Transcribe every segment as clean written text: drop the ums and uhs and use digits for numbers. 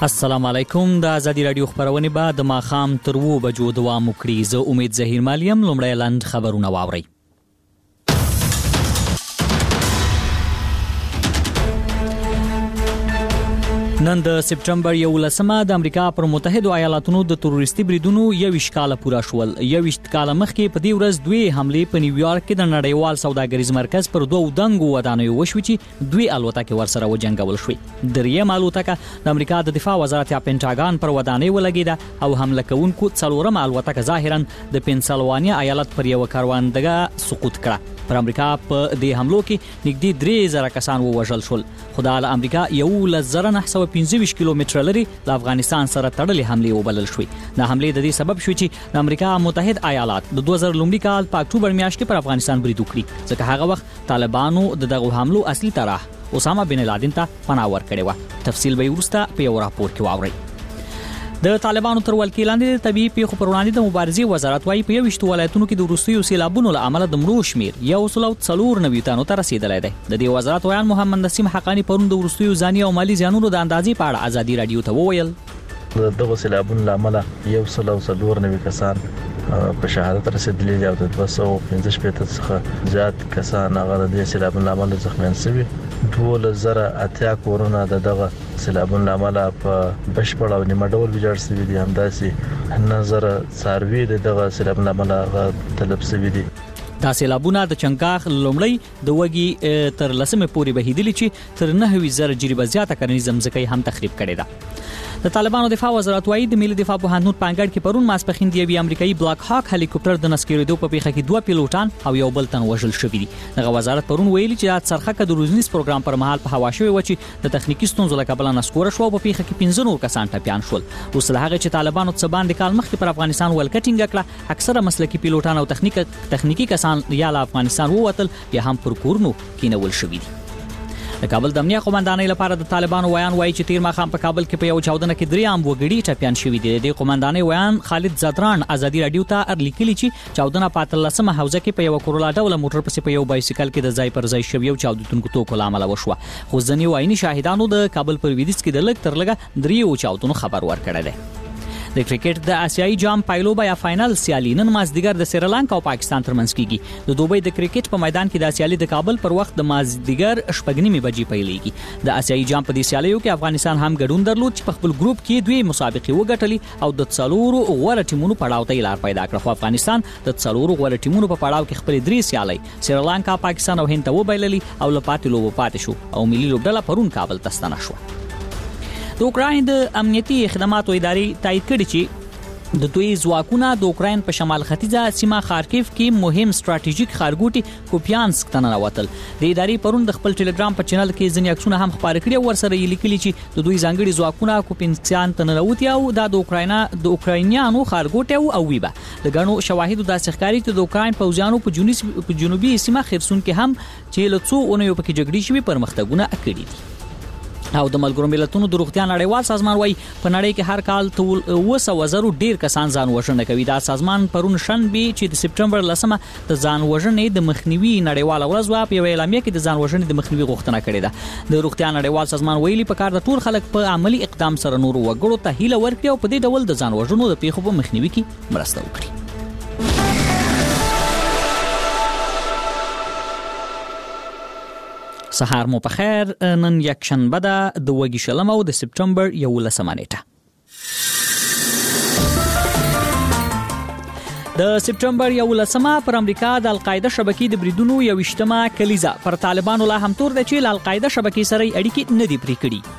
السلام علیکم. د ازادي رادیو خبرونه به د ماخام تر 2 بجو دوام وکړي. زه امید زهیر مالیم. لومړی لاند خبرونه واوري. نن د سپټمبر 11مه د امریکا پر متحده ایالاتونو د تروریستي بریدونو 21 کال پوره شول. 21 کال مخکې په دې ورځ دوی حمله په نیویارک کې د نړیوال سوداګریز مرکز پر 2 دنګو ودانیو وشوي چې دوی الوتکې ورسره وجنګول شوې. دریم الوتکه د امریکا د دفاع وزارت یا پینټاګان پر ودانۍ ولګیده او حمله کوونکو څلورم الوتکه ظاهرا د پنسلوانیا ایالت پر یو کاروندګه سقوط کړه. پر امریکا په دې حملو کې نږدې 3000 کسان ووژل شول. خدای له امریکا 1925 کیلومتر لري له افغانستان سره تړلې حمله وبلل شوې. د حمله د دې سبب شو چې د امریکا متحده ایالات د 2000 لومړي کال په اکتوبر میاشت کې پر افغانستان برید وکړي، ځکه هغه وخت طالبانو دغه حملو اصلي طرح اسامه بن لادن ته پناه ورکړې و. تفصیل به ورسته په یو راپور کې واورئ. د طالبانو تر ولکې لاندې د طبيعي پیښو پر وړاندې د مبارزې وزارت وايي په 21 ولایتونو کې د وروستیو سیلابونو له امله د مړو شمیر 194 تنو ته رسیدلی دی. د دې وزارت ویان محمد نسیم حقانی پرون د وروستیو ځاني او مالی زیانونو د اندازې په اړه ازادي رادیو ته وویل. دغه سیلابونو له امله 194 کسان په شهادت رسیدلي دي او د 215 څخه زیات کسان هغه د سیلابونو له امله زخمیان شوي. 2008 کورونه دغه سیلابونو له امله په بشپړ او نیمه ډول ویجاړ شوي دي. همداسې نظر څاروي دغه سیلابونو له امله تلف شوي دي. دا سیلابونه د چنګاخ لومړی د وګي تر لسمه پورې بهیدلی چې تر 9000 جریبه زیاته کرنیزه ځمکې هم تخریب کړي ده. د طالبانو دفاع وزارت وايي د ملي دفاع پوهنتون پانګړ کې پرون ماسپخین دی یو امریکایي بلاک هاک هلیکوپټر د نسکېریدو په پیښه کې 2 پیلوټان او یو بل تن وژل شوی دي. دغه وزارت پرون ویلي چې د څرخکه د روزنیز پروګرام پر مهال په هوا شوی و چې د تخنیکی ستونزو له کبله نسکور شو او په پیښه کې 15 نور کسان ټپيان شول. اوس له هغه چې طالبانو څه باندې کال مخکې پر افغانستان ولکټینګ کړه، اکثره مسلکي پیلوټان او تخنیکی کسان یا له افغانستان ووتل یا هم پر کورونو کېنول شوی دي. د کابل د امنیه قومندانۍ لپاره د طالبانو ویان وایي چې تیر ماخام په کابل کې په یو چاودنه کې 3 وګړي ټپيان شوي دي. د قومندانۍ ویان خالد زدران ازادي رادیو ته لیکلي چې چاودنه په 13مه حوزه کې په یو کورولا ډول موټر پسې په یو بایسیکل کې د ځای پر ځای شوی یو چاودونکو توکو لامل وشوه. خو ځینې وایي شاهدانو د کابل پر ویدیس کې د لګ تر لګه 3 چاودنو خبر ورکړی دی. د کرکټ د آسیایي جام پایلوبا یا فائنل سیالي نن مازدیګر د سریلانکا او پاکستان ترمنځ کیږي. د دوبۍ د کرکټ په میدان کې د سیالي د کابل پر وخت د مازدیګر 6:30 بجې پیلېږي. د آسیایي جام په دې سیالیو کې افغانستان هم ګډون درلود چې په خپل ګروپ کې دوی مسابقې وګټلې او د څلورو غوړه ټیمونو پړاو ته لار پیدا کړه. خو افغانستان د څلورو غوړه ټیمونو په پړاو کې خپل 3 سیالي سریلانکا، پاکستان او هند ته وبایللې او لپاتې لوبو پاتې شو او ملي لوبډله پرون کابل ته ستنه شو. د اوکراین د امنیتي خدماتو ادارې تایید کړي چې د دوی ځواکونه د اوکراین په شمال ختیځه سیمه خارکیف کې مهم ستراتیژیک ښارګوټي کوپیانسک ته ننوتل. د ادارې پرون د خپل ټلګرام په چینل کې ځینې عکسونه هم خپاره کړي او ورسره یې لیکلي چې د دوی ځانګړي ځواکونه کوپیانسک ته ننوتي او د اوکراینیانو ښارګوټي او ویبه د غنو شواهدو داسې ښکاري چې د اوکراین پوځیانو په جنوبي سیمه خرسون کې هم چې له څو اونیو پکې جګړې شوي پرمختګونه کړي دي. او د ملګرو ملتونو د روغتیا نړیوال سازمان وايي په نړۍ کې هر کال 200,000 ډیر کسان ځان وژنه کوي. دا سازمان پرون شنبه چې د سپټمبر 10مه د ځان وژنې د مخنیوي نړیواله ورځ په یو اعلامیه کې د ځان وژنې د مخنیوي غوښتنه کړې ده. د روغتیا نړیوال سازمان ویلي په کار د ټول خلک په عملی اقدام سره نور وګړو ته هیله ورکړي او په دې ډول د ځان وژنو د پیښو په مخنیوي کې مرسته وکړي. سهار مو په خیر. نن یک شنبه ده د وګي شلم او د سپټمبر 11مه نیټه. د سپټمبر 11مه پر امریکا د القاعده شبکې د بریدونو 21مه کلیزه پر طالبانو لا هم تور ده چې د القاعده شبکې سره اړیکې نه دي پرې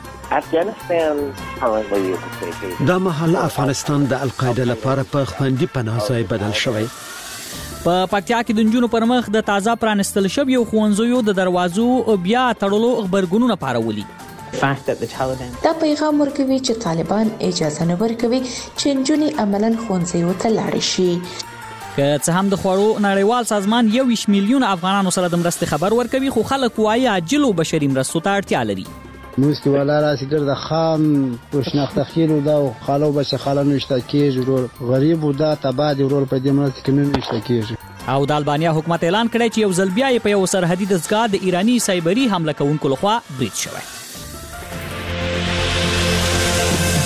کړي. دا مهال افغانستان د القاعده لپاره په خوندي پناه ځای بدل شوی. په پکتیا کې د نجونو پر مخ د تازه پرانستل شویو ښوونځیو د دروازو بیا تړلو خبرګونونه پارولي. دا پیغام ورکوي چې طالبان اجازه نه ورکوي چې نجونې عملاً ښوونځیو ته لاړې شي. که څه هم د خوړو نړیوال سازمان 21 میلیون افغانانو سره د مرستې خبر ورکوي، خو خلک وايي عاجل او بشري مرستو ته اړتیا لري. موستی والا راسی ګرد خام پوشناخته خیلو دا خالو بچه خالانو اشتاکیږي رول غریب دا تبادی رول په دې مرسته کې نه اشتاکیږي. او د البانیا حکومت اعلان کړی چې یو ځل بیا په یو سرحدي دستګاه د ایرانی سایبری حمله کوونکو لخوا برید شوی.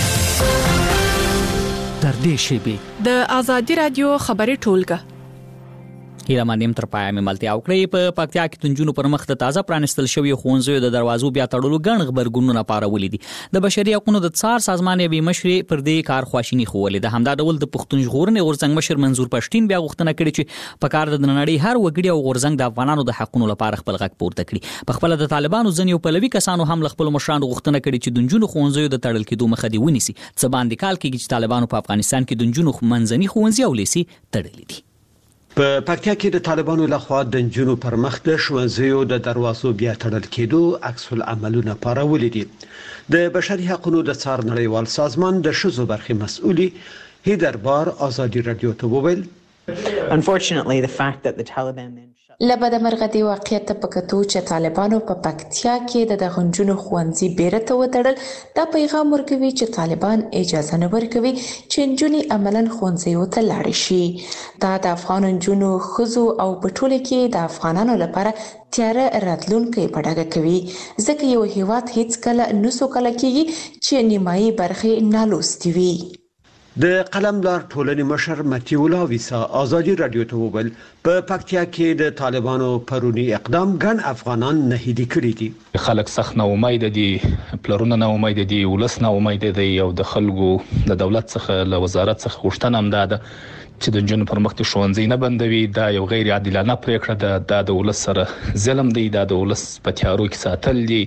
دې شیبې د ازادي رادیو خبري ټولګه هیله مانیم تر پای مې ملتیا وکړې په پکتیا کې د نجونو پر مخ د تازه پرانستل شوی ښوونځیو د دروازو بیا تړلو ګڼ غبرګونونه پارولې دي د بشري حقوقو د څار سازمان یې مشرې پر دې کار خواشینی خوولې ده همدا ډول د پښتون ژغورنې غورځنګ مشر منظور پښتين بیا غوښتنه کړې چې په کار د نړۍ هر وګړي او غورځنګ د افغانانو د حقوقو لپاره خپل غږ پورته کړي په خپل د طالبانو ځنیو پلوي کسانو هم خپل مشرانو غوښتنه کړې چې د نجونو ښوونځیو د تړل کېدو مخه دی ونیسي څه باندې کال کې چې طالبانو په افغانستان کې د نجونو منځني ښوونځي او لیسي تړلې دي په پکتیا کې د طالبانو لخوا د نجونو پر مخ د ښوونځیو د دروازو بیا تړل کېدو عکس العملونه پارولې دي د بشري حقوقو د څار نړیوال سازمان د ښځو برخې مسؤلي هیدر بار ازادي رادیو ته وویل Unfortunately, the fact that the Taliban then لبد مرغدي واقعیت په کتو چې طالبانو په پکتیا کې د غنجونو خوندزي بیرته وتړل دا پیغام ورکوي چې طالبان اجازه نه ورکوي چې نجونې عملاً خوندزي ته لاړ شي دا د افغان نجونو خزو او په ټوله کې د افغانانو لپاره تیاره راتلونکي پډاګه کوي ځکه یو هیواد هیڅ کله نسو کله کېږي چې نیمایي برخه نالوستي وي د قلمدار ټولنې مشر متیو لاویسا ازادي رادیو ته وویل په پکتیا کې د طالبانو پرونی اقدام ګڼ افغانان نهیلي کړي دي خلک سخت نه امید دي پلرونه نه امید دي ولس نه امید دي او د خلکو د دولت څخه له وزارت څخه غوښتنه هم ده چې د جنونو پر مخ د ښوونځي نه بندوي دا یو غیر عادلانه پریکړه ده د ولس سره ظلم دی دا د ولس په تیارو کې ساتل دي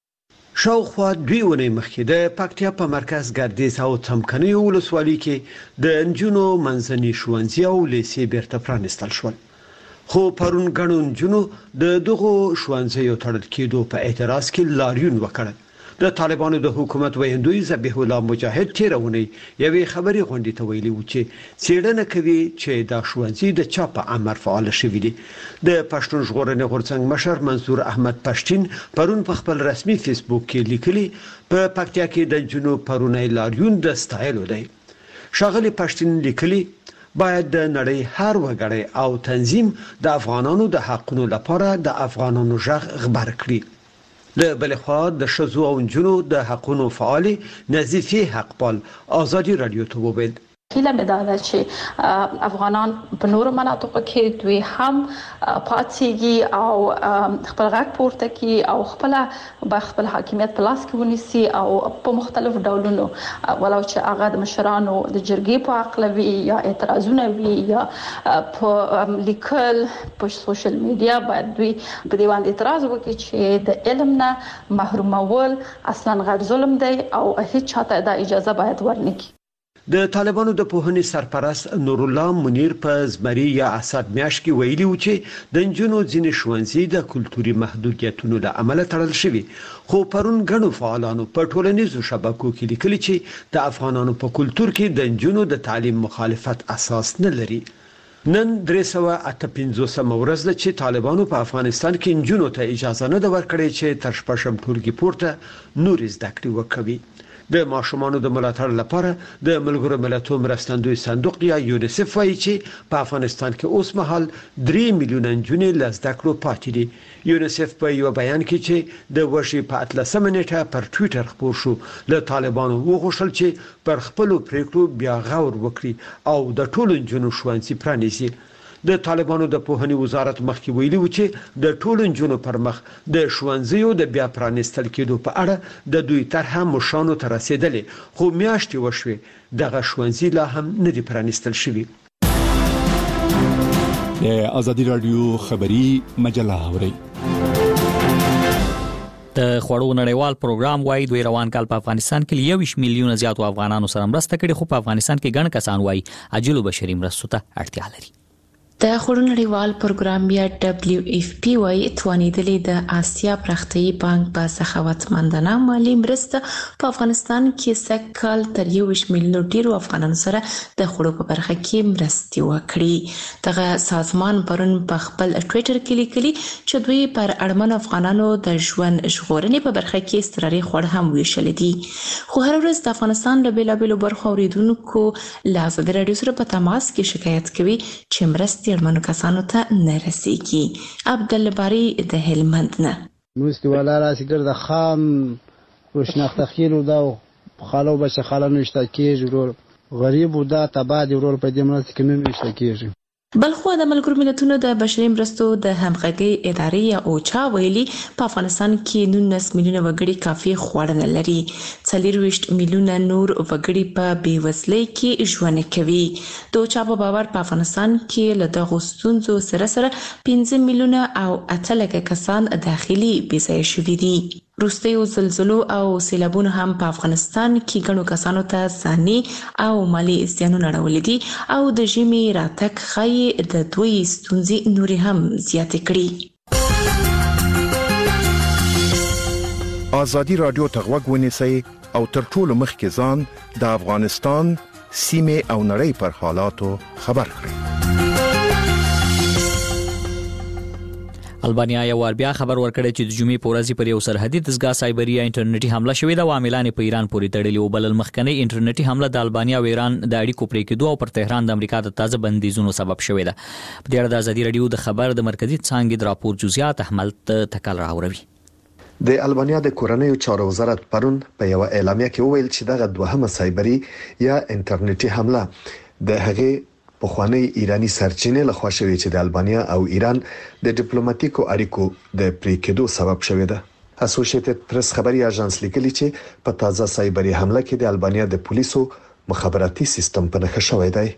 شاوخوا 2 ونې مخکې د پکتیا په مرکز ګردیز او څمکني ولسوالۍ کې د نجونو منځني ښوونځي او لیسې بیرته پرانستل شول خو پرون ګڼو نجونو د دغو ښوونځیو تړل کېدو په اعتراض کې لاریون وکړ د طالبانو د حکومت ویندوی ذبیح الله مجاهد تیرونی یوې خبري غونډې ته ویلي و چې څېړنه کوي چې دا ښوونځي د چا په امر فعال شوي دي د پښتون ژغورنې غورځنګ مشر منصور احمد پښتين پرون په خپل رسمي فیسبوک کې لیکلي په پکتیا کې د جنوب پرونی لاریون د ستایلو دی شاغلي پښتين لیکلي باید د نړۍ هر وګړی او تنظیم د افغانانو د حقوقو لپاره د افغانانو ژغ خبر کړي له بل خوا د شذو او نجونو د حقوقو فعال نظیفه حقپال ازادي رادیو ته وویل هیله مې دا ده چې افغانان په نورو مناطقو کې دوی هم پاتېږي او خپل غږ پورته کوي او خپل حاکمیت په لاس کې ونیسي او په مختلفو ډولونو ولو چې هغه د مشرانو د جرګې په عقل وي یا اعتراضونه وي یا په لیکل په سوشل میډیا باید دوی په دې باندې اعتراض وکړي چې د علم نه محرومول اصلا غیر ظلم دی او هیڅ چاته دا اجازه باید ورنکړي د طالبانو د پوهنې سرپرست نور الله منیر په زمری یا اسد میاش کې ویلي و چې د نجونو ځینې ښوونځي د کلتوري محدودیتونو له امله تړل شوي خو پرون غنو فعالانو په ټولنیزو شبکو کې لیکلي چې د افغانانو په کلتور کې د نجونو د تعلیم مخالفت اساس نه لري نن 358 ورځ ده چې طالبانو په افغانستان کې نجونو ته اجازه نه ورکړې چې تر شپږم ټولګي پورته نور زده کړې وکړي د ماشومانو د ملاتړ لپاره د ملګرو ملتونو مرستندوی صندوق یا یونیسف وايي چې په افغانستان کې اوس مهال 3 میلیونه نجونې لزده کړو پاتې دي یونیسف په یو بیان کې چې د وشي په 13 نیټه پر ټوئیټر خبر شو له طالبانو وغوښتل چې پر خپل پریکړو بیا غور وکړي او د ټولو نجونو ښوونځي پرانیزي د طالبانو د پوهنې وزارت مخکې ویلي و چې د ټولو نجونو پر مخ د ښوونځیو د بیا پرانستل کېدو په اړه د دوی طرحه مشانو ته رسیدلې خو میاشتې وشوې دغه ښوونځي لا هم نه دي پرانستل شوي د ازادي رادیو خبری مجله اوري د خوړو نړیوال پروګرام وايي دوی روان کال په افغانستان کې 21 میلیونه زیاتو افغانانو سره مرسته کړې خو په افغانستان کې ګڼ کسان وايي عاجلو بشري مرستو ته اړتیا لري د خوړو نړیوال پروګرام یا WFP وايي توانیدلې د آسیا پراختیایي بانک په سخاوتمندانه مالی مرسته په افغانستان کې سکهال تر 21 میلیون ډیرو افغانانو سره د خوړو په برخه کې مرستې وکړي دغه سازمان پرون په خپل ټوئیټر کې لیکلي چې دوی پر اړمنو افغانانو د ژوند ژغورنې په برخه کې استراري خوړ هم ویشل دي خو هر ورځ د افغانستان له بیلابیلو برخو اوریدونکو له ازادي رادیو سره په تماس کې شکایت کوي چې مرستې اړمنو کسانو ته نه رسیږي عبدالله باری د هلمند نه مرستې والا راسي ګرځه خام روشناخته خیلو دا خالو بچ خالانو اشتکیږي ورو غریب و دا تبا دی ورور په دې مرسته کې نه وشته کېږي. بلخو د ملګرو ملتونو د بشري مرستو د همغږي ادارې اوچا ویلي په افغانستان کې 19 میلیونه وګړي کافي خواړه نه لري. 24 میلیونه نور وګړي په بیوزلۍ کې ژوند کوي. د اوچا په باور په افغانستان کې له دغو ستونزو سره 15 میلیونه او 8 لکه کسان داخلي بېځایه شوي دي. وروستیو زلزلو او سیلابونو هم په افغانستان کې ګڼو کسانو ته ځاني او مالي زیانونه اړولي دي او د ژمي راتګ ښایي د دوی ستونزې نورې هم زیاتې کړي. ازادي رادیو ته غوږ ونیسئ او تر ټولو مخکې ځان د افغانستان سیمې او نړۍ پر حالاتو خبر کړئ. البانیا یو ور بیا خبر ورکړی چې د جمعې په ورځ پر یو سرحدي دستګاه سایبري انټرنیټي حمله شوې ده او عاملان په ایران پورې تړلي او بل مخکنی انټرنیټي حمله د البانیا او ایران د اړیکو پرې کېدو او پر تهران د امریکا د تازه بندیزونو سبب شوې ده. په دې اړه د ازادي رادیو د خبر د مرکزی څانګې د راپور جزئیات احمد تکل راوړي. د البانیا د کورنیو چارو وزارت پرون په یو اعلامیه کې وویل چې دغه دوهمه سایبري یا انټرنیټي حمله د هغه په خوانی ایرانی سرچینې لخوا شوې چې د البانیا او ایران د ډیپلوماټیکو اړیکو د پریکېدو سبب شوې ده. اسوسییټډ پریس خبري اژانس لیکلي چې په تازه سایبري حمله کې د البانیا د پولیسو مخابراتي سیستم په نښه شوی دی.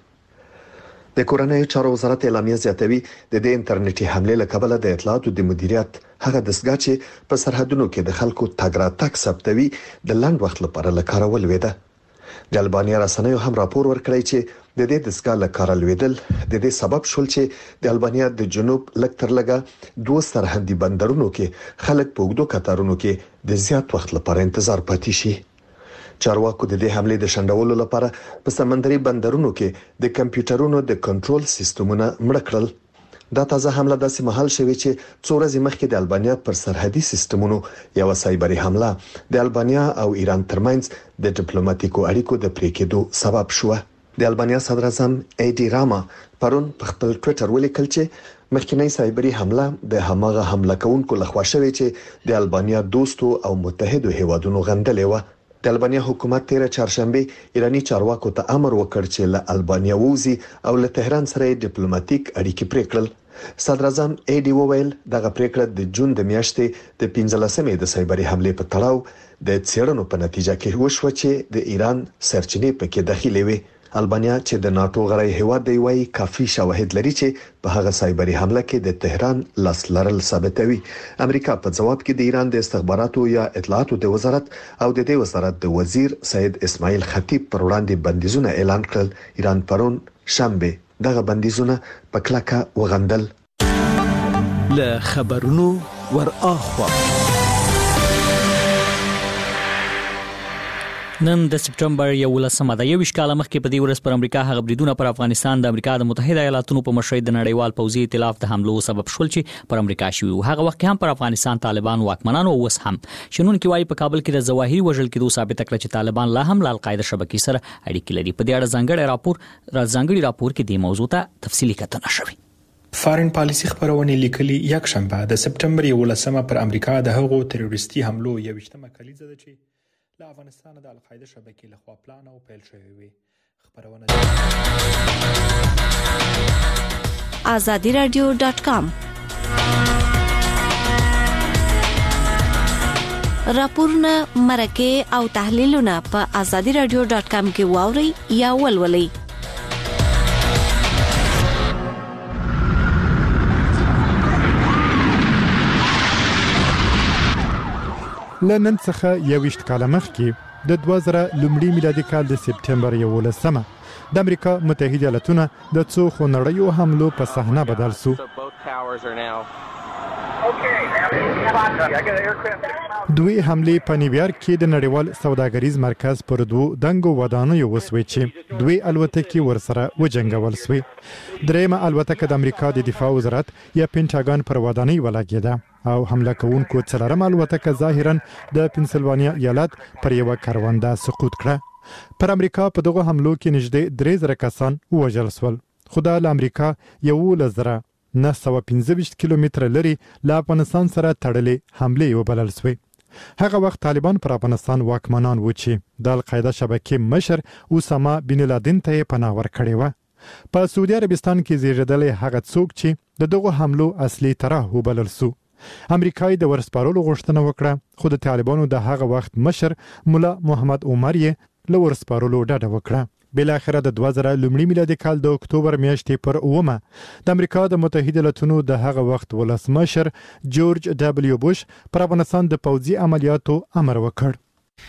د کورنیو چارو وزارت اعلامیه زیاتوي د دې انټرنیټي حمله له کبله د اطلاعاتو د مدیریت هغه دستګاه چې په سرحدونو کې د خلکو تګ راتګ ثبتوي د لنډ وخت لپاره لکارول وېده. د البانیا رسنیو هم راپور ورکړی چې د دې دستګاه لکارل ویدل د دې سبب شول چې د البانیا د جنوب لکتر لګه 2 سرحدي بندرونو کې خلک په وګړو کتارونو کې د زیات وخت لپاره انتظار پاتې شي. چارواکو د دې حمله د شندولو لپاره په سمندري بندرونو کې د کمپیوټرونو د کنټرول سیستمونه مړ کړل. دا تازه حمله داسې مهال شوې چې څو ورځې مخکې د البانیا پر سرحدي سیستمونو یو سایبري حمله د البانیا او ایران ترمنځ د ډیپلوماټیکو اړیکو د پریکېدو سبب شو. د البانیا صدر اعظم ایډي راما پرون په خپل ټوئیټر ولیکل چې مخکنی سایبري حمله د هماغه حمله کوونکو لخوا شوې چې د البانیا دوستو او متحدو هیوادونو غندلې و. د البانیا حکومت تیر چهارشنبه ایرانی چارواکو ته امر وکړ چې له البانیا ووزي او له تهران سره ډیپلوماټیک اړیکې پرې کړل. صدر اعظم ایډي وویل دغه پریکړه د جون د میاشتې د 15مې د سایبري حمله په تړاو د څېړنو په نتیجه کې وشو چې د ایران سرچینې پکې داخلي وي. البانیا چې د ناتو غړی هیواد دی وایي کافي شواهد لري چې په هغه سایبري حمله کې د تهران لاس لرل ثابتوي. امریکا په جواب کې د ایران د استخباراتو یا اطلاعاتو د وزارت او د دې وزارت د وزیر سید اسماعیل خطیب پر وړاندې بندیزونه اعلان کړل. ایران پرون شنبه دغه بندیزونه په کلکه وغندل. له خبرونو ور اخوا نن د سپټمبر 11مه د 21 کال مخکې په دې ورځ پر امریکا هغه بریدونه پر افغانستان د امریکا د متحده ایالاتونو په مشرۍ د نړیوال پوځي ائتلاف د حملو سبب شول چې پر امریکا شوی و. هغه وخت هم پر افغانستان طالبان واکمنانو اوس هم شنونکي وايي په کابل کې د ظواهري وژل کېدو ثابت کړ چې طالبان لا هم له القاعده شبکې سره اړیکې لري. په دې اړه ځانګړي راپور کې د موضوع ته تفصیلي کتنه شوې. فارن پالیسي خبرونه لیکلي یک شنبه د سپټمبر 11مه پر امریکا د هغو تروریستي حملو 21مه کلیزه ده چې له افغانستان د القاعده شبکې لخوا پلان او پیل شوی وي. خبرونه azadiradio.com راپورونه مرکه او تحلیلونه په azadiradio.com کې واوري یا ولولئ. لنن څخه 21 کال مخکې د 2000 لومړي میلادي کال د سپټمبر 11مه د امریکا متحده ایالاتونه د څو خونړیو حملو په صحنه بدل شو. دوی حمله په نیویارک کې د نړیوال سوداګریز مرکز پر 2 دنګو ودانیو وسوي چې دوی الوتکې ورسره وجنګول شوې. درېمه الوتکه د امریکا د دفاع وزارت یا پینټاګان پر ودانۍ ولګېده او حمله کوونکو څلورم الوتکه ظاهرا د پنسلوانیا ایالت پر یو کرونده سقوط کړه. پر امریکا په دغه حملو کې نږدې 3000 کسان ووژل شول. خو د امریکا 1,915 کیلومتره لري له افغانستان سره تړلې حمله وبلل شوې. هغه وخت طالبان پر افغانستان واکمنان و چې د القاعده شبکې مشر اسامه بن لادن ته پناه ورکړی و. په سعودي عربستان کې زیږیدلی هغه څوک چې د دغه حملو اصلي طرح وبلل سو. امریکای د ورسپارلو غوښتنه وکړه خو د طالبانو د هغه وخت مشر مولا محمد عمر یې له ورسپارلو ډډه وکړه. بل اخره د 2000 لومړي میلادي کال د اکتوبر میاشتې پر 9 د امریکا د متحده ایالاتونو د هغه وخت ولسمشر جورج دبليو بوش پر افغانستان د پوځي عملیاتو امر وکړ.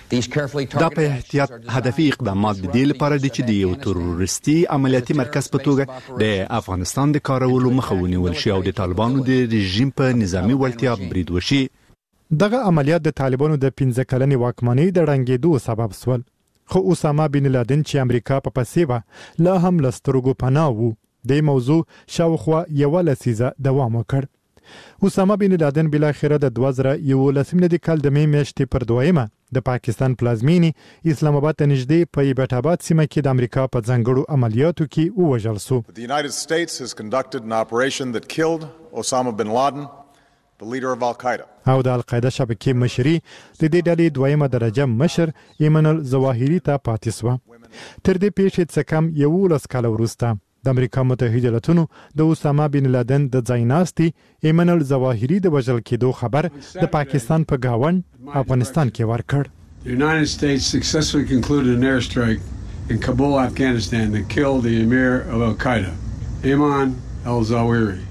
دا په احتیاط هدفي اقدامات د دې لپاره دي چې د یو تروریستي عملیاتي مرکز په توګه د افغانستان د کارولو مخه ونیول شي او د طالبانو د رژیم په نظامی وړتیا برید وشي. دغه عملیات د طالبانو د 15 کلنې واکمنۍ د ړنګېدو سبب شول. خو اسامه بن لادن چې امریکا په پسې و لا هم لسترګو پناه وو. د موضوع شاوخوا یو لسیزه دوام وکړ. اسامه بن لادن بل اخره د 2011 میلادي کال د می میاشتې پر 2 د پاکستان پلازمینی اسلام آباد ته نږدې په ایبټ آباد سیمه کې د امریکا په ځنګړو عملیاتو کې ووژل شو. The United States has conducted an operation that killed Osama bin Laden, the leader of Al-Qaeda. او د القاعده شبکې مشري د دې ډلې دویمه درجه مشر ایمن الظواهری ته پاتې شو. تر دې پیښې څخه کم 11 کال وروسته د امریکا متحده ایالاتونو د اسامه بن لادن د ځایناستي ایمن الظواهری د وژل کېدو خبر د پاکستان په گاوند افغانستان کې ورکړ. The United States successfully concluded an airstrike in Kabul, Afghanistan that killed the emir of Al-Qaeda, Ayman al-Zawahiri.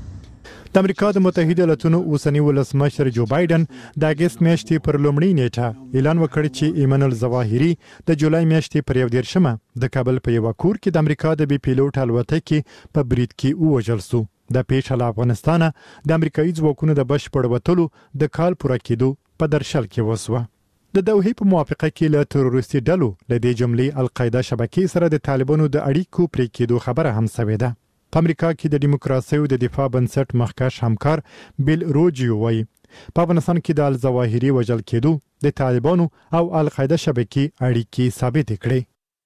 د امریکا د متحده ایالاتونو اوسنی ولسمشر جو بایدن د اگست میاشتې پر لومړۍ نیټه اعلان وکړ چې ایمن الظواهری د جولای میاشتې پر 11 د کابل په یو کور کې د امریکا د بي پیلوټ الوتکې په برید کې ووژل شو. د پیښه له افغانستان د امریکایي ځواکونو د بشپړ وټلو د کال پوره کېدو په درشل کې وسوه. د دوحې په موافقه کې له تروریستي ډلو له دې جملې القاعده شبکې سره د طالبانو د اړیکو پرې کېدو خبره هم شوې ده. په امریکا کې د دیموکراسي او د دفاع بنسټ مخکښ همکار بیل روجیو وایي په افغانستان کې د الظواهری وژل کېدو د طالبانو او القاعده شبکې اړیکې ثابت کړي.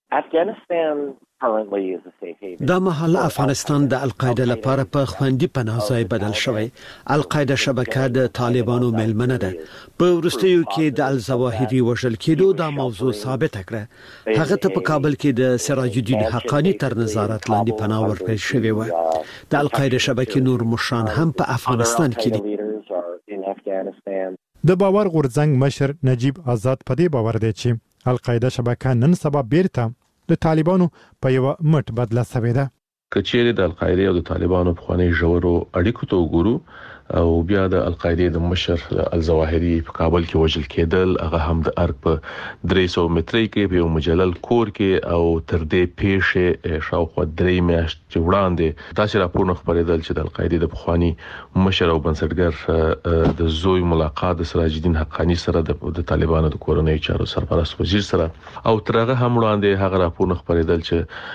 دا مهال افغانستان د القاعده لپاره په خوندي پناه ځای بدل شوی. القاعده شبکه د طالبانو ملمنه ده. په وروستیو کې د الظواهری وژل کېدو دا موضوع ثابت کړه. هغه ته په کابل کې د سراج الدین حقانی تر نظارت لاندې پناه ورکړل شوی و. د القاعده شبکې نور مشران هم په افغانستان کې دي. د باور غورځنګ مشر نجیب آزاد په دې باور دی چې القاعده شبکه نن سبا بیرته د طالبانو په یو مټ بدله شوې ده. کچېره د القاعده او د طالبانو په خواني ژورو اړیکو ته وګورو او بیا د القاعده د مشر الظواهری په کابل کې وژل کېدل هغه هم د ارګ په 300 مترۍ کې په مجلل کور کې او تر دې پیښه شاوخوا 3 میاشتې وړاندې تاسو راپورونه خبرېدل چې د القاعده د بخوانی مشر او بنسټګر د زوی ملاقات د سراج الدین حقانی سره د طالبانو د کورنۍ چارو سرپرست وزیر سره او ترغه هم وړاندې هغه راپورونه خبرېدل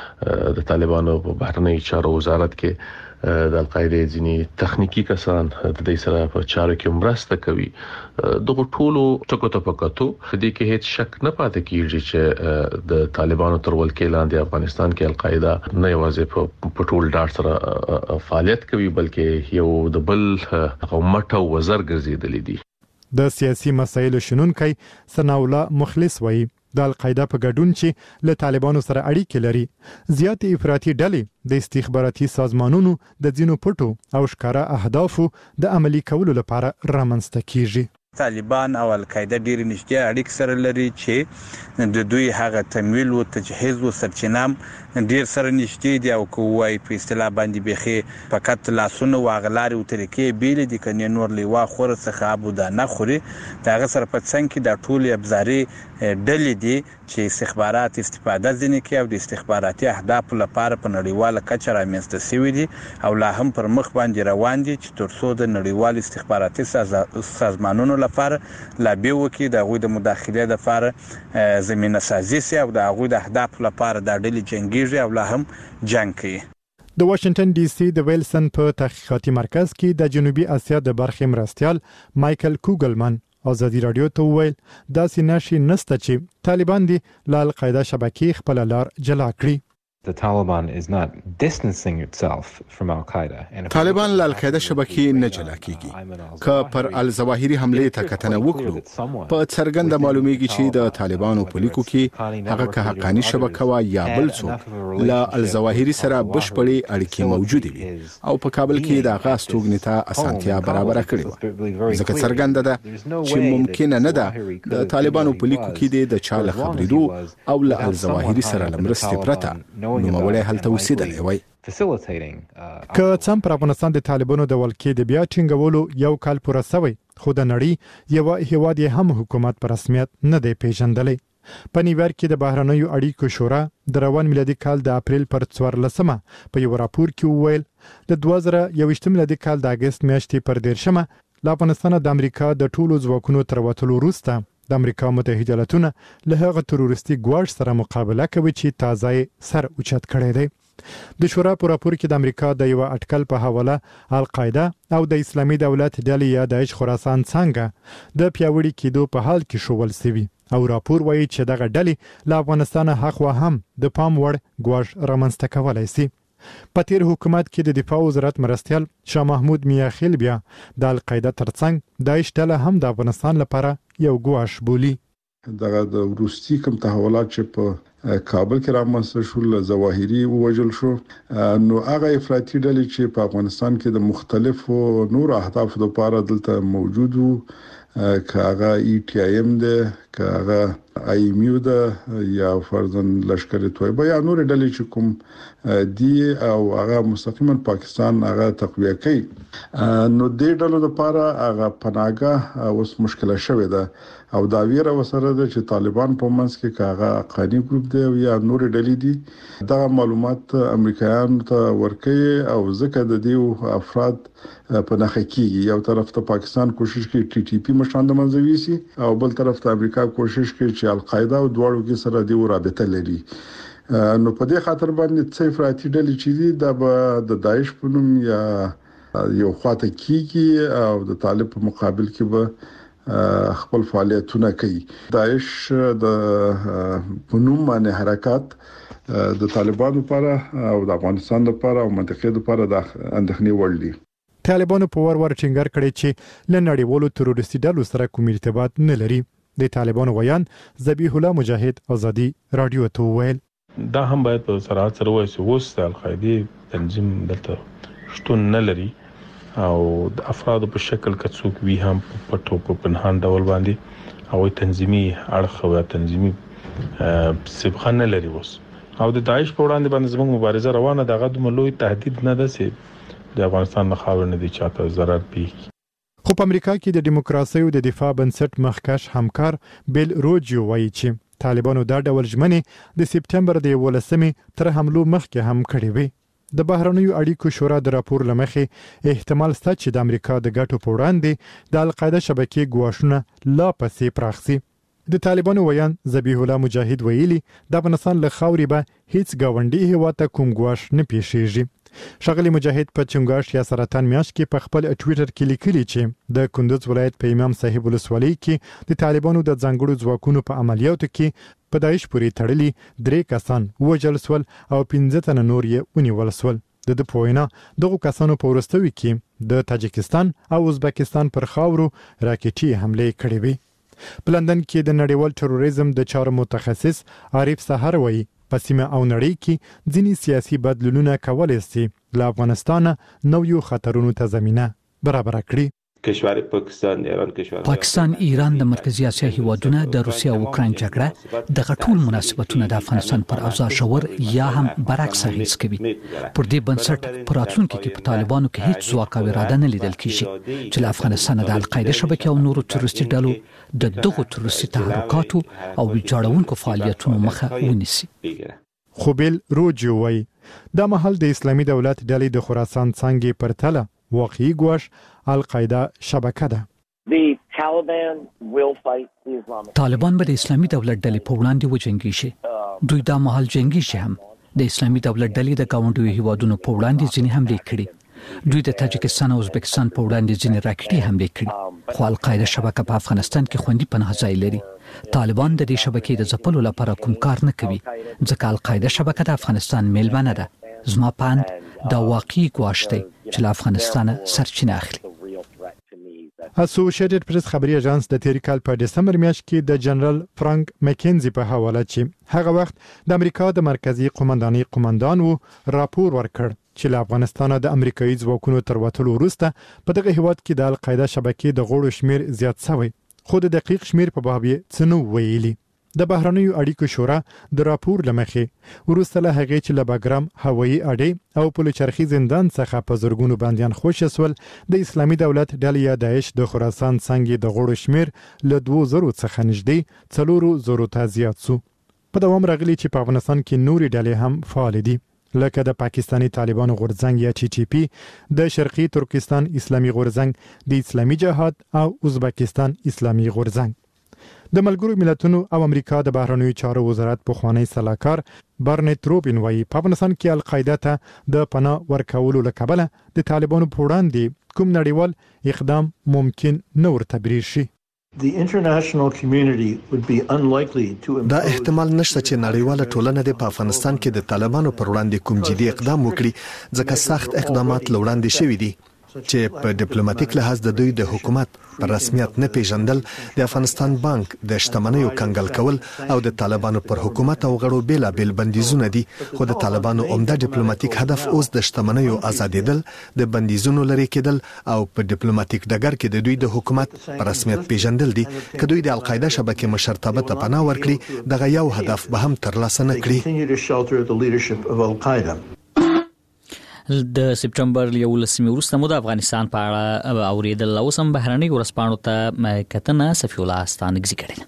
چې د طالبانو په بهرنۍ چارو وزارت کې د القاعده ځینی تخنیکی کسان د دې سره په چارو کې مرسته کوي. دغه ټولو ټکو ته پکاتو د دې کې هیڅ شک نه پاتې کیږي چې د طالبانو تر ولکې لاندې افغانستان کې القاعده نه یوازې په ټول ډار سره فعالیت کوي بلکې یو د بل قومت او وزر ګرځیدل دي. د سیاسي مسایلو شنونکي ثناء الله مخلص وایي د القاعده په ګډون چې له طالبانو سره اړیکې لري زیات افراطي ډلې د استخباراتي سازمانونو د ځینو پټو او ښکارا اهدافو د عملي کولو لپاره رامنځته کیږي. طالبان او القاعده ډیر نږدې اړیکې سره لري چې د دوی هغه تمویل او تجهیز او سرچینام ډیر سره نږدې دي او کوی په اصطلاح باندې بيخي فقط لاسونه واغلاري او طریقې بیل دي کني نور لیوا خور څخه ابو دا نه خوري داغه سره په څنګه کې د ټولي ابزاري ډلې دي چې استخبارات استفاده ځنی کوي او د استخباراتي اهداف لپاره په نړیواله کچه رامنځته شوی دي او لا هم پر مخ باندې روان دي چې ترڅو د نړیوال استخباراتي سازمانونو لپاره لا به وکي د غوي د مداخله لپاره زمينه سازي سي او د غوي د اهداف لپاره د ډلې جنگيږي او لا هم جنگ کوي. د واشنگټن ډي سي د ویلسن په تحقیقاتي مرکز کې د جنوبي اسیا د برخې مرستيال مايكل کوګلمن ازادي رادیو ته ویل دا سیناشي نسته چې طالبان دي له القاعده شبکې خپل لار جلا کړي. طالبان له القاعده شبکې نه جلا کیږي. که پر الظواهري حمله ته کتنه وکړو په څرګنده معلومیږي چې د طالبانو په لیکو کې هغه که حقاني شبکه وا یا بل څوک له الظواهري سره بشپړې اړیکې موجوده وي او په کابل کې د غاز توګنې ته اسانتیا برابر کړې و. ځکه څرګنده ده چې ممکن نه ده د طالبانو په لیکو کې د چاله خبرېدو او له الظواهري سره لمرستې پرته نوموړی هلته اوسېدلی وای. که څم پر افغانستان د طالبانو د ولکې د بیا ټینګولو یو کال پوره شوی، خو د نړۍ یو هیواد هم حکومت په رسمیت نه دی پیژندلی. په نیویارک کې د بهرنیو اړیکو شورا د روان میلادي کال د اپریل پر 14مه په یو راپور کې وویل د 2021 میلادي کال د اگست میاشتې پر 13مه له افغانستان د امریکا د ټولو ځواکونو تر وتلو وروسته د امریکا متحده ایالاتونه له هغه تروریستي ګواښ سره مقابله کوي چې تازه سر اوچت کړی دی. د شورا په راپور کې د امریکا د یو اټکل په حواله القاعده او د اسلامي دولت ډلې یا داعش خراسان څنګه د پیاوړي کېدو په حال کې شول سوي او راپور وایي چې دغه ډلې له افغانستان هغه هم د پام وړ ګواښ رامنځته کولای شي. په تیر حکومت کې د دفاع وزارت مرستیال شاه محمود میاخیل بیا د القاعده ترڅنګ داعش ډله هم د افغانستان لپاره یو ګواښ بولی. دغه د روسي کوم تحولات چې په کابل کې رامنځته شول ظواهري ووجل شو، نو هغه افراطي ډلې چې په افغانستان کې د مختلفو نور اهدافو لپاره دلته موجود وو، کاغه ETIM ده، کاغه IMU ده یا فرضاً لشکر طیبه یا نور ډلې چې کوم دی او هغه مستقیما پاکستان هغه تقویه کوي، نو دې ډلو لپاره هغه پناهګاه اوس مشکله شوې ده او دا ویره وسره ده چې طالبان په منځ کې کاغه قانی ګروپ دی یا نور ډلې دي. دا معلومات امریکایان ته ورکوي او ځکه د دې افراد په نخښه کېږي. یو طرف ته پاکستان کوشش کوي TTP مشان د منځوي سي او بل طرف ته امریکا کوشش کوي چې القاعده او دواړو کې سره دی رابطه لري. نو په دې خاطر باندې څه افراطي ډلې چې دي د داعش په نوم یا یو خواته کیږي او د طالب په مقابل کې به خپل فعالیتونه کوي. داعش د پنوم باندې حرکت د طالبانو لپاره او د افغانستان لپاره او منطقې لپاره د اندېښنې وړ دي. طالبانو په ور ټینګار کړی چې له نړیوالو تروریستي ډلو سره کوم ارتباط نه لري. د طالبانو ویان ذبیح الله مجاهد ازادي رادیو ته ویل دا هم باید په صراحت سره وایي چې اوس د القاعده تنظیم دلته شتون نه لري او د افرادو په شکل کې څوک وی هم پټو په پنهان ډول باندې او تنظیمي اړخ او تنظیمي سبخه نه لري اوس او د داعش په وړاندې باندې زموږ مبارزه روانه ده. غو د ملوي تهدید نه ده چې د افغانستان نه خاور نه دي چاته zarar پیږي. خو په امریکا کې د دیموکراسي او د دفاع بنسټ مخکښ همکار بیل روجیو وایي چې طالبانو دا ډول ژمنې د سپټمبر د 11مې تر حملو مخکې هم کړې وي. د بهرنیو اړیکو شورا د راپور لمخې احتمال شته چې د امریکا د ګټو په وړاندې د القاعده شبکې ګواښونه لا پسې پراخ شي. د طالبانو ویان ذبیح الله مجاهد ویلي د افغانستان له خاورې به هیڅ گاونډي هیواد ته کوم ګواښ نه پیښیږي. ښاغلی مجاهد په چنګاش یا سرطان میاشت کې په خپل ټوئیټر کې لیکلي چې د کندوز ولایت په امام صاحب ولسوالۍ کې د طالبانو د ځانګړو ځواکونو په عملیاتو کې په داعش پورې تړلي 3 کسان وژل شول او 15 تنه نور یې ونیول شول. د پوینا دغه کسانو په ورستوي کې د تاجکستان او ازبکستان پر خاورو راکټي حمله کړې وي. په لندن کې د نړیوال تروریزم د چارو متخصص عارف سحر وایي په سیمه او نړۍ کې ځینې سیاسي بدلونونه کولای شي له افغانستان نویو خطرونو ته زمينه برابر کړي. پاکستان ایران د مرکزی اسیا هیوادونه د روسیا او اوکرين جګړه د غټول مناسبتونه د افغانستان پر اوضاع شور یا هم برعکس اغیز کوي. پر دې بنسټ پر راتلونکي کې په طالبانو کې هیڅ ځواک او اراده نه لیدل کیږي چې له افغانستان د القاعده شبکې او نورو تروریستي ډلو د دغو تروریستي تحرکاتو او ویجاړونکو فعالیتونو مخه ونیسي. خو بیل روجیو وایي دا مهال د اسلامي دولت ډلې د خراسان څنګه پرتله واقعي ګواښ القاعده شبکه ده. طالبان به د اسلامي دولت ډلې په وړاندې وجنګي شي. دوی دا مهال جنگي شي هم د اسلامي دولت ډلې د گاونډیو هیوادونو په وړاندې ځینې حمله کړې. دوی د تاجکستان او ازبکستان په وړاندې ځینې راکټي حمله کړې. خو القاعده شبکه په افغانستان کې خوندي پناه ځای لري طالبان د دې شبکې د ځپلو لپاره کوم کار نه کوي ځکه القاعده شبکه د افغانستان میلمنه ده. زما پاند دا واقعي ګواښ دی چې له افغانستان سرچینه اخلي. اسوسییټډ پریس خبري اژانس د تیر کال په دسمبر میاشت کې د جنرال فرانک مکینزي په حواله چې هغه وخت د امریکا د مرکزی قومندانۍ قومندان وو راپور ورکړ چې له افغانستان د امریکایي ځواکونو تر وټلو وروسته په دغه هیواد کې د القاعده شبکې د غړو شمیر زیات شوی، خو د دقیق شمیر په باب یې څه نه ویلي. د بهرنیو اړیکو شورا د راپور لمخې وروسته له هغې چې له باګرام هوایي اډې او پلچرخي زندان څخه په زرګونو بندیان خوشي سول، د اسلامي دولت ډلې یا داعش د خراسان څنګه د غړو شمیر له 2000 څخه نږدې 400 ته زیات شو. په دوام راغلی چې په افغانستان کې نوري ډلې هم فعال دي لکه د پاکستاني طالبانو غورځنګ یا ټي ټي پی، د شرقي ترکستان اسلامي غورځنګ، د اسلامي جهاد او ازبکستان اسلامي غورځنګ. د ملګرو ملتونو او امریکا د بهرنیو چارو وزارت پخوانی سلاکار برنټ روبین وایي په افغانستان کې القاعده ته د پناه ورکولو لکبله د طالبانو په وړاندې کوم نړیوال اقدام ممکن نه ورته بریښ شي. دا احتمال نشته چې نړیواله ټولنه د افغانستان کې د طالبانو پر وړاندې کوم جدي اقدام وکړي ځکه سخت اقدامات لوړاندې شوي دي چې په ډیپلوماټیک لحاظ د دوی د حکومت پر رسمیت نه پیژندل، د افغانستان بانک د شتمنیو کنګل کول او د طالبانو پر حکومت او غړو بیلابل بندیزونه دي. خو د طالبانو عمده ډیپلوماټیک هدف اوس د شتمنیو آزادېدل، د بندیزونو لرې کېدل او په ډیپلوماټیک ډګر کې د دوی د حکومت پر رسمیت پیژندل دي. که دوی د القاعده شبکې مشرتابه ته پناه ورکړي، دغه یو هدف به هم ترلاسه نه کړي. د سپټمبر 11 وروسته مو د افغانستان په اړه اوریدل او سم بهرنۍ ورسپانو ته کتنه صفی الله استانګزي کړل.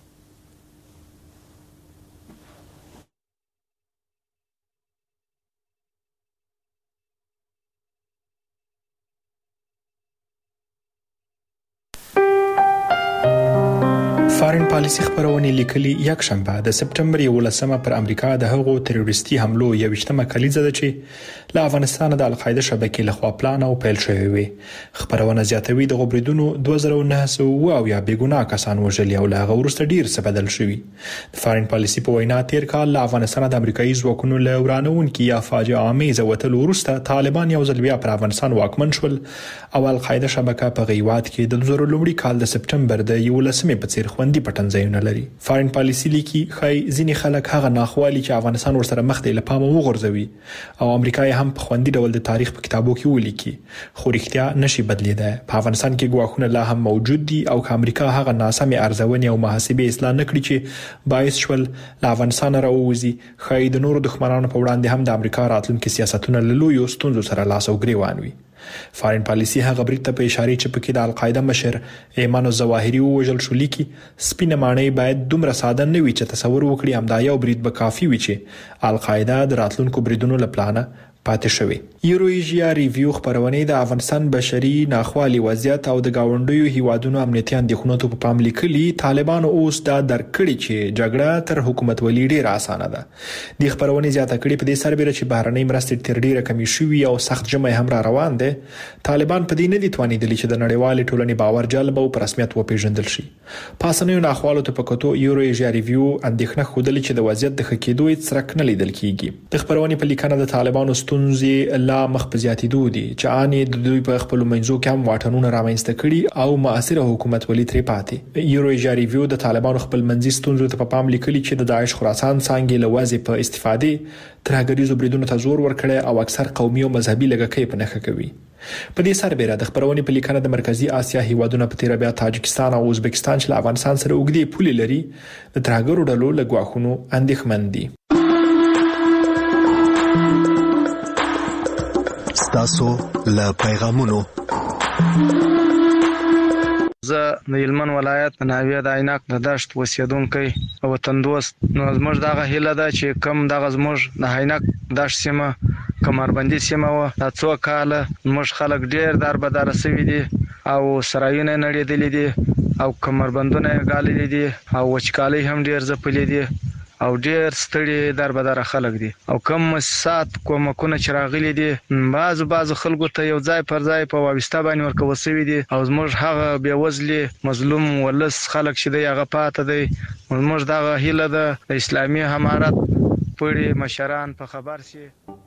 فارن پالیسي خبرونه لیکلي یک شنبه د سپټمبر 11 پر امریکا د هغو تروریستي حملو 21مه کلیزه ده چې له افغانستان د القاعده شبکې لخوا پلان او پیل شوی وي. خبرونه زیاتوي د غبرګونونو 2900 او یا بیګناه کسان وژل او له هغه وروسته ډیر څه بدل شوی. د فارن پالیسي په وینا تیر کال له افغانستان د امریکایي ځواکونو له ورانونکو یا فاجعه آمیز وتلو وروسته طالبان یو ځل بیا پر افغانستان واکمن شول او القاعده شبکه په غیوات کې د 2000 کال د سپټمبر د 11 په څیر خوندي پټنځایونه لري. فارن پالیسي لیکي خای ځینې خلک هغه ناخوالي چې افغانستان ورسره مخ دی لپاره وغورځوي او امریکا هم په خوندي ډول د تاریخ په کتابو کې ولیکي، خو رښتیا نشي بدلیدای. په افغانستان کې ګواښونه لا هم موجود دي او امریکا هغه ناسمه ارزونې او محاسبې اصلاح نکړي چې باعث شول له افغانستان راووزي. خای د نورو دښمنانو په وړاندې هم د امریکا راتلونکي سیاستونه له لویو ستونزو سره لاس او ګریوان وي. فارن پالیسي هغه برید ته په اشاره چې پکې د القاعده مشر ایمان الظواهری وژل شو لیکي سپینه معنی باید دومره ساده نه وي چې تصور وکړي همدا یو برید به کافي وي چې القاعده د راتلونکو بریدونو لپاره پاتې شوی. یورویژیا ریویو خبرونه د افغانستان بشري ناخوالي وضعیت او د گاونډیو هیوادونو امنیتي اندېښنو ته په پام لیکلي طالبان اوس دا درکړي چې جګړه تر حکومت ولې ډیره اسانه ده. د خبرونه زیاته کړي په دې سربېره چې بهرنۍ مرستې تر ډیره کمی شوي او سخت جمع هم را روان دي. طالبان په دې نه دي توانیدلی چې د نړیوال ټولنې باور جلب او په رسمیت وپیژندل شي. پاسنیو ناخوالو ته پکتو یورویژیا ریویو اندېښنه خوده چې د وضعیت د ښه کېدو هیڅ څرک نه لیدل کیږي. د خبرونه په لیکنه د طالبانو ستونزې لا مخ په زیاتېدو دي چې اني د دوی په خپل منځو کې هم واټنونه رامنځته کړي او مؤثره حکومت ولې ترې پاتې. یورویژیا ریویو د طالبانو خپل منځي ستونزو ته په پام لیکلي چې د داعش خراسان څنګه لوازې په استفادې ترهګریزو بریدونو ته زور ورکړي او اکثر قومي او مذهبي لږکۍ په نخښه کوي. په دې سربېره د خبرونې په لیکنه د مرکزی آسیا هیوادونو په تیر بیا تاجکستان او ازبکستان چې له افغانستان سره اوږدې پولې لري د ترهګرو ډلو له ګواښونو اندېښمن دي. تاسو له پیغامونو زه د هلمند ولایت ناویه د عیناق د دشت اوسیدونکی او وطندوست. نو زموږ دغه هیله ده چې کم دغه زموږ د عیناق دشت سیمه کمربندي سیمه و دا څو کاله زموږ خلک ډیر دربداره شوي دي او سرایونه نړېدلي دي او کمربندونه ګاللي دي او وچکالۍ هم ډیر ځپلې دي او ډېر ستړي دربدر خلک دي او کم سات کومکونه چې راغلي دي بعض خلکو ته یو ځای پر ځای په وابسته باندې ورکو وسوي دي او زموږ هغه بیوزلي مظلوم ولس خلک چې دی هغه پاتې دی زموږ دغه هیله ده د اسلامي امارت پړي مشران په خبر شي